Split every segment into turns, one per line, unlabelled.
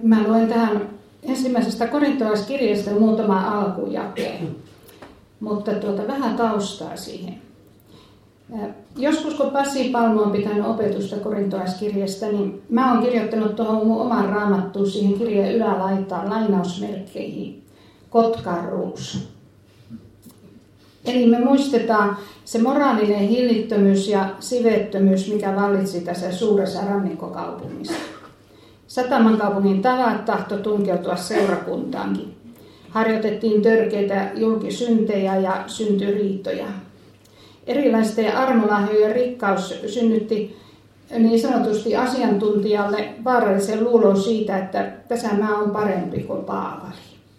mä luen tähän ensimmäisestä korintolaiskirjeestä muutama alkujakeen, mutta vähän taustaa siihen. Joskus kun Pasi Palmu on pitänyt opetusta korintolaiskirjeestä, niin mä oon kirjoittanut tuohon mun oman raamattuun siihen kirjeen ylälaitaan lainausmerkkeihin Kotkaruus. Eli me muistetaan se moraalinen hillittömyys ja siveettömyys, mikä vallitsi tässä suuressa rannikkokaupungissa. Sataman kaupungin tavat tahto tunkeutua seurakuntaankin. Harjoitettiin törkeitä julkisyntejä ja syntyi riitoja. Erilaisten armolahjojen rikkaus synnytti niin sanotusti asiantuntijalle vaarallisen luulon siitä, että tässä mä oon parempi kuin Paavali.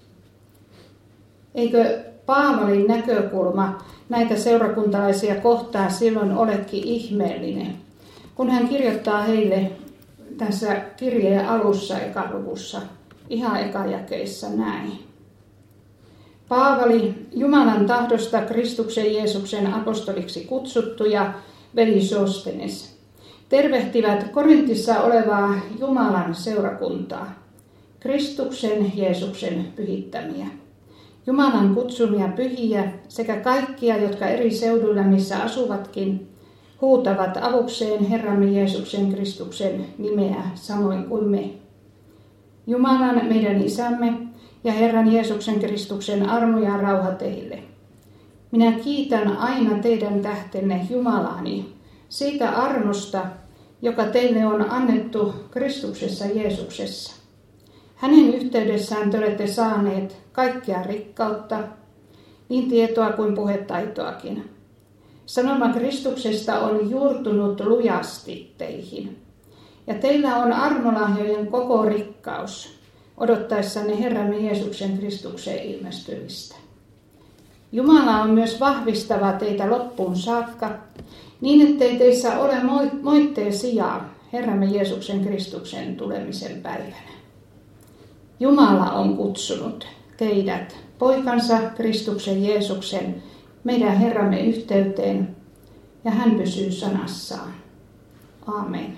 Eikö Paavalin näkökulma näitä seurakuntalaisia kohtaan silloin olekin ihmeellinen, kun hän kirjoittaa heille tässä kirjeen alussa ekaluvussa, ihan ekajakeissa näin. Paavali, Jumalan tahdosta Kristuksen Jeesuksen apostoliksi kutsuttu ja veli Sostenes, tervehtivät Korintissa olevaa Jumalan seurakuntaa, Kristuksen Jeesuksen pyhittämiä, Jumalan kutsumia pyhiä sekä kaikkia, jotka eri seuduilla, missä asuvatkin, huutavat avukseen Herramme Jeesuksen Kristuksen nimeä samoin kuin me. Jumalan meidän Isämme ja Herran Jeesuksen Kristuksen armo ja rauha teille. Minä kiitän aina teidän tähtenne Jumalaani siitä armosta, joka teille on annettu Kristuksessa Jeesuksessa. Hänen yhteydessään te olette saaneet kaikkea rikkautta, niin tietoa kuin puhetaitoakin. Sanoma Kristuksesta on juurtunut lujasti teihin, ja teillä on armolahjojen koko rikkaus, odottaessanne Herramme Jeesuksen Kristuksen ilmestymistä. Jumala on myös vahvistava teitä loppuun saakka, niin ettei teissä ole moitteen sijaa Herramme Jeesuksen Kristuksen tulemisen päivänä. Jumala on kutsunut teidät poikansa Kristuksen Jeesuksen meidän Herramme yhteyteen, ja hän pysyy sanassaan. Aamen.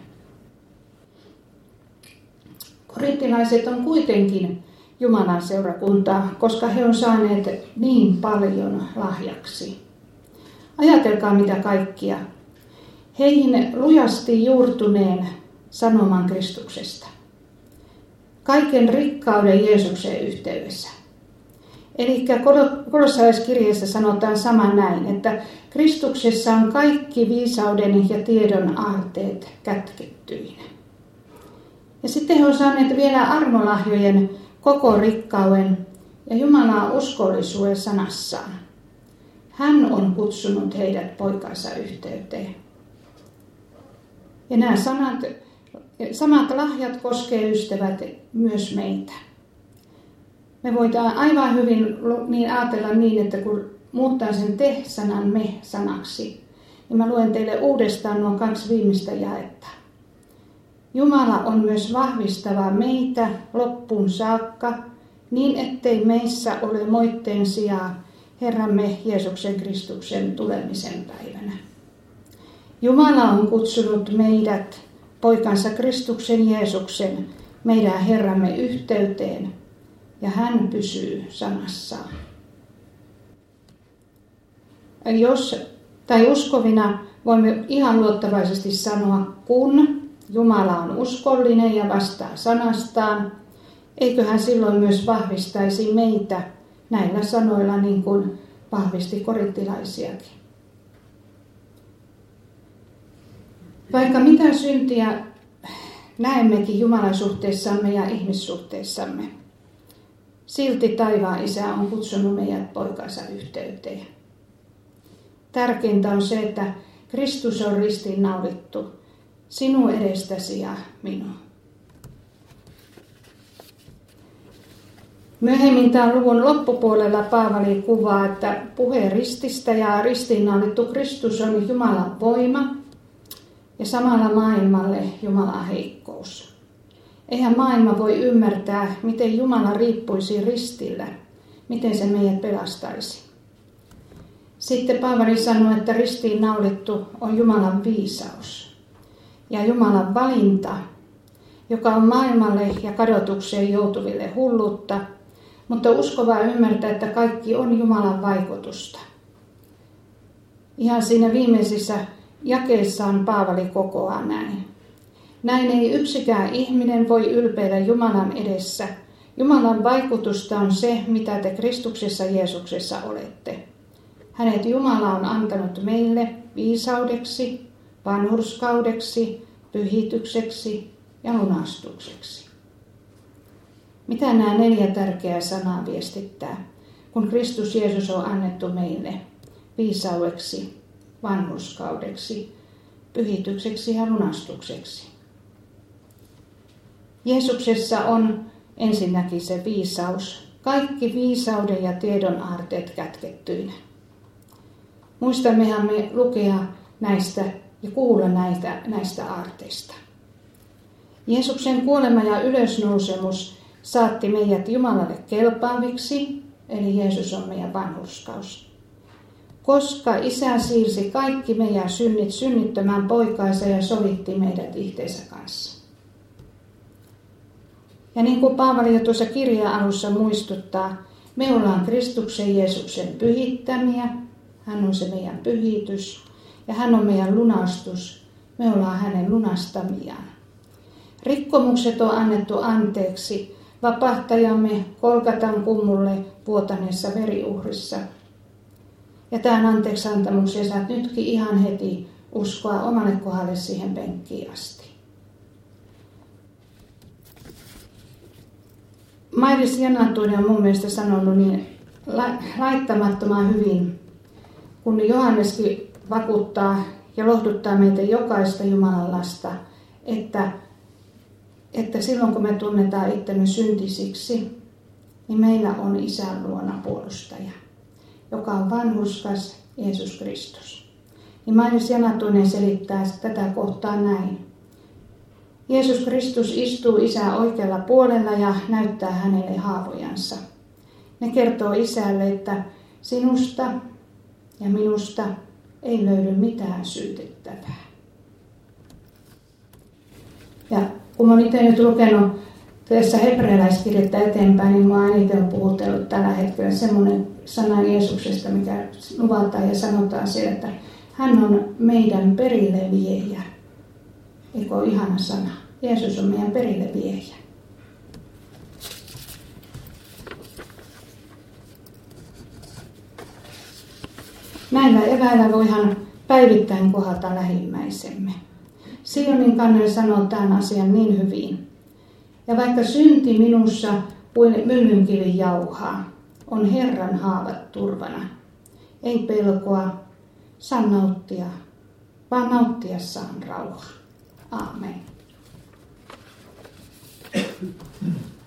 Korintilaiset on kuitenkin Jumalan seurakuntaa, koska he on saaneet niin paljon lahjaksi. Ajatelkaa mitä kaikkia. Heihin lujasti juurtuneen sanoman Kristuksesta. Kaiken rikkauden Jeesuksen yhteydessä. Eli kolossalaiskirjeessä sanotaan sama näin, että Kristuksessa on kaikki viisauden ja tiedon aarteet kätkettyinä. Ja sitten he on saaneet vielä armolahjojen koko rikkauden ja Jumalan uskollisuuden sanassaan. Hän on kutsunut heidät poikansa yhteyteen. Ja nämä samat lahjat koskee ystävät myös meitä. Me voidaan aivan hyvin niin ajatella niin, että kun muuttaa sen te-sanan me-sanaksi, niin mä luen teille uudestaan nuo 2 viimeistä jaetta. Jumala on myös vahvistava meitä loppuun saakka, niin ettei meissä ole moitteen sijaa Herramme Jeesuksen Kristuksen tulemisen päivänä. Jumala on kutsunut meidät poikansa Kristuksen Jeesuksen meidän Herramme yhteyteen, ja hän pysyy sanassaan. Uskovina voimme ihan luottavaisesti sanoa, kun Jumala on uskollinen ja vastaa sanastaan, eikö hän silloin myös vahvistaisi meitä näillä sanoilla niin kuin vahvisti korinttilaisiakin. Vaikka mitä syntiä näemmekin Jumalan suhteessamme ja ihmissuhteessamme, silti taivaan Isä on kutsunut meidät poikansa yhteyteen. Tärkeintä on se, että Kristus on ristiinnaulittu sinun edestäsi ja minun. Myöhemmin tämän luvun loppupuolella Paavali kuvaa, että puhe rististä ja ristiinnaulittu Kristus on Jumalan voima ja samalla maailmalle Jumalan heikkous. Eihän maailma voi ymmärtää, miten Jumala riippuisi ristillä, miten se meidät pelastaisi. Sitten Paavali sanoi, että ristiinnaulittu on Jumalan viisaus ja Jumalan valinta joka on maailmalle ja kadotukseen joutuville hulluutta, mutta uskova ymmärtää, että kaikki on Jumalan vaikutusta. Ihan siinä viimeisissä jakeissaan Paavali kokoaa näin. Näin ei yksikään ihminen voi ylpeillä Jumalan edessä. Jumalan vaikutusta on se, mitä te Kristuksessa Jeesuksessa olette. Hänet Jumala on antanut meille viisaudeksi, vanhurskaudeksi, pyhitykseksi ja lunastukseksi. Mitä nämä 4 tärkeää sanaa viestittää, kun Kristus Jeesus on annettu meille viisaudeksi, vanhurskaudeksi, pyhitykseksi ja lunastukseksi? Jeesuksessa on ensinnäkin se viisaus, kaikki viisauden ja tiedon aarteet kätkettyinä. Muistammehan me lukea näistä ja kuulla näistä aarteista. Jeesuksen kuolema ja ylösnousemus saatti meidät Jumalalle kelpaaviksi, eli Jeesus on meidän vanhurskaus. Koska Isä siirsi kaikki meidän synnit synnittömään poikaansa ja sovitti meidät itsensä kanssa. Ja niin kuin Paavali jo tuossa kirjan alussa muistuttaa, me ollaan Kristuksen Jeesuksen pyhittämiä, hän on se meidän pyhitys ja hän on meidän lunastus, me ollaan hänen lunastamiaan. Rikkomukset on annettu anteeksi vapahtajamme Golgatan kummulle vuotaneessa veriuhrissa. Ja tämän anteeksiantamuksen saat nytkin ihan heti uskoa omalle kohdalle siihen penkkiin asti. Mailis Janatuinen on mun mielestä sanonut niin laittamattoman hyvin, kun Johanneskin vakuuttaa ja lohduttaa meitä jokaista Jumalan lasta, että silloin kun me tunnetaan itsemme syntisiksi, niin meillä on Isän luona puolustaja, joka on vanhurskas Jeesus Kristus. Niin Mailis Janatuinen selittää tätä kohtaa näin. Jeesus Kristus istuu Isän oikealla puolella ja näyttää hänelle haavojansa. Ne kertoo Isälle, että sinusta ja minusta ei löydy mitään syytettävää. Ja kun mä olen itse nyt lukenut tässä hebrealaiskirjettä eteenpäin, niin mä eniten on puhutellut tällä hetkellä semmoinen sana Jeesuksesta, mikä luvataan ja sanotaan siellä, että hän on meidän perille viejä. Eikö ole ihana sana? Jeesus on meidän perille viejä. Näillä eväillä voidaan päivittäin kohdata lähimmäisemme. Sionin kannelle sanoo tämän asian niin hyvin. Ja vaikka synti minussa kuin myllynkivi jauhaa, on Herran haavat turvana. Ei pelkoa, saan nauttia, vaan nauttia saan rauha. Aamen.